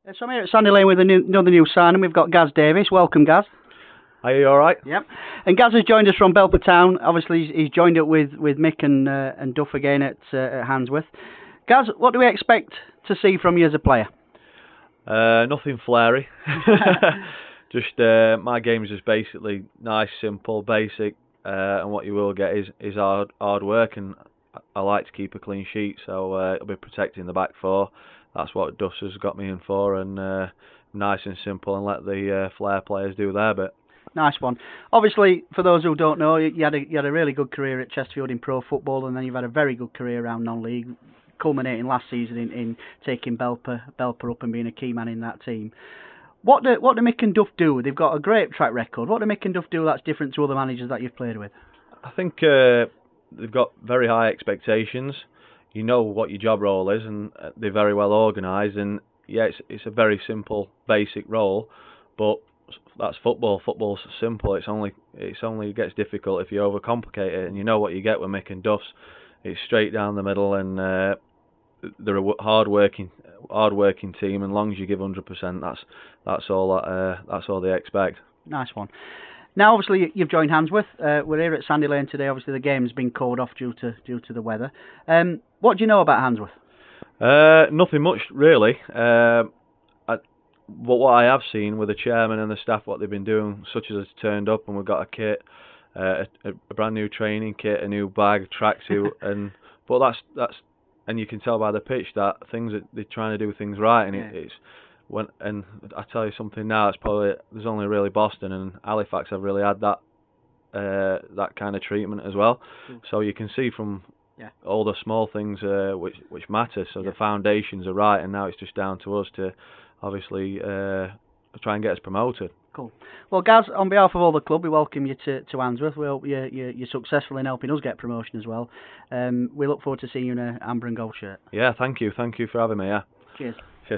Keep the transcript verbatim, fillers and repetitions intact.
Uh, So I'm here at Sandy Lane with a new, another new signing. We've got Gaz Davis. Welcome, Gaz. Are you all right? Yep. And Gaz has joined us from Belper Town. Obviously, he's, he's joined up with, with Mick and uh, and Duff again at, uh, at Handsworth. Gaz, what do we expect to see from you as a player? Uh, nothing flary. just uh, my game is just basically nice, simple, basic, uh, and what you will get is is hard hard work, and I like to keep a clean sheet, so uh, it'll be protecting the back four. That's what Duff has got me in for, and uh, nice and simple, and let the uh, flair players do their bit. Nice one. Obviously, for those who don't know, you had a you had a really good career at Chesterfield in pro football, and then you've had a very good career around non-league, culminating last season in, in taking Belper Belper up and being a key man in that team. What do what do Mick and Duff do? They've got a great track record. What do Mick and Duff do that's different to other managers that you've played with? I think uh, they've got very high expectations. You know what your job role is, and they're very well organised. And yeah, it's it's a very simple, basic role, but that's football. Football's simple. It's only it's only gets difficult if you overcomplicate it. And you know what you get with Mick and Duff's. It's straight down the middle, and uh, they're a hard working, hard working team. And as long as you give one hundred percent, that's that's all that, uh, that's all they expect. Nice one. Now, obviously, you've joined Handsworth. Uh, we're here at Sandy Lane today. Obviously, the game's been called off due to due to the weather. Um, what do you know about Handsworth? Uh, nothing much really. Uh, I, what what I have seen with the chairman and the staff, what they've been doing, such as it's turned up, and we've got a kit, uh, a, a brand new training kit, a new bag, tracksuit, and but that's that's and you can tell by the pitch that things that they're trying to do things right, and yeah. it, it's. When, and I tell you something now, it's probably there's only really Boston and Halifax have really had that uh, that kind of treatment as well. Mm. So you can see from yeah. all the small things uh, which which matter. So yeah. the foundations are right, and now it's just down to us to obviously uh, try and get us promoted. Cool. Well, Gaz, on behalf of all the club, we welcome you to, to Handsworth. We hope you're, you're, you're successful in helping us get promotion as well. Um, we look forward to seeing you in an amber and gold shirt. Yeah, thank you. Thank you for having me. Yeah. Cheers.